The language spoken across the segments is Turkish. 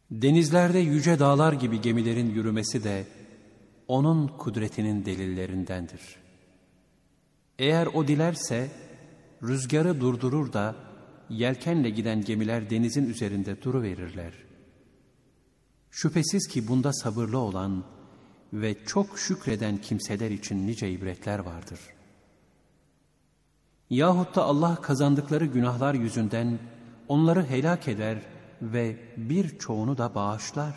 Denizlerde yüce dağlar gibi gemilerin yürümesi de onun kudretinin delillerindendir. Eğer o dilerse rüzgarı durdurur da yelkenle giden gemiler denizin üzerinde duruverirler. Şüphesiz ki bunda sabırlı olan ve çok şükreden kimseler için nice ibretler vardır. Yahut da Allah kazandıkları günahlar yüzünden onları helak eder ve birçoğunu da bağışlar.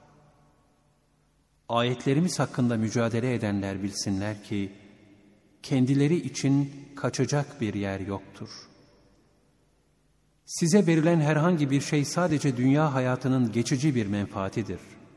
Ayetlerimiz hakkında mücadele edenler bilsinler ki kendileri için kaçacak bir yer yoktur. Size verilen herhangi bir şey sadece dünya hayatının geçici bir menfaatidir.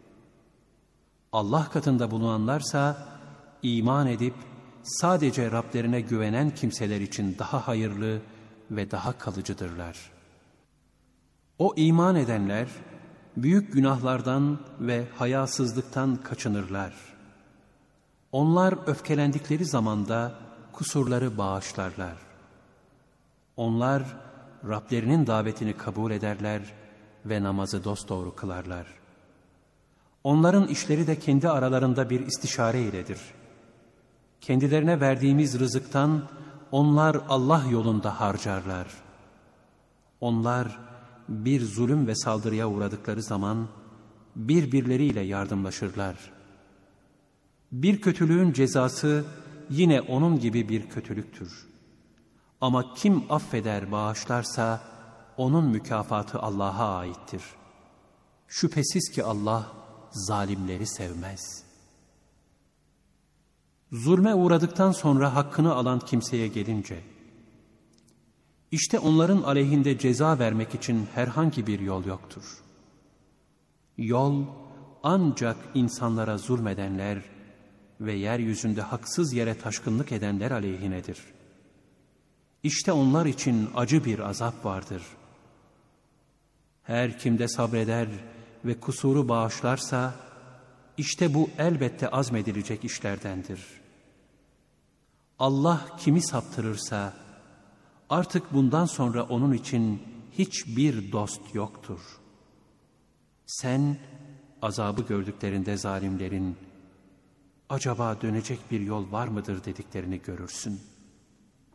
Allah katında bulunanlarsa iman edip sadece Rablerine güvenen kimseler için daha hayırlı ve daha kalıcıdırlar. O iman edenler büyük günahlardan ve hayasızlıktan kaçınırlar. Onlar öfkelendikleri zamanda kusurları bağışlarlar. Onlar Rablerinin davetini kabul ederler ve namazı dosdoğru kılarlar. Onların işleri de kendi aralarında bir istişare iledir. Kendilerine verdiğimiz rızıktan onlar Allah yolunda harcarlar. Onlar bir zulüm ve saldırıya uğradıkları zaman birbirleriyle yardımlaşırlar. Bir kötülüğün cezası yine onun gibi bir kötülüktür. Ama kim affeder, bağışlarsa onun mükafatı Allah'a aittir. Şüphesiz ki Allah zalimleri sevmez. Zulme uğradıktan sonra hakkını alan kimseye gelince, İşte onların aleyhinde ceza vermek için herhangi bir yol yoktur. Yol ancak insanlara zulmedenler ve yeryüzünde haksız yere taşkınlık edenler aleyhinedir. İşte onlar için acı bir azap vardır. Her kimde sabreder ve kusuru bağışlarsa, işte bu elbette azmedilecek işlerdendir. Allah kimi saptırırsa, artık bundan sonra onun için hiçbir dost yoktur. Sen azabı gördüklerinde zalimlerin, acaba dönecek bir yol var mıdır dediklerini görürsün.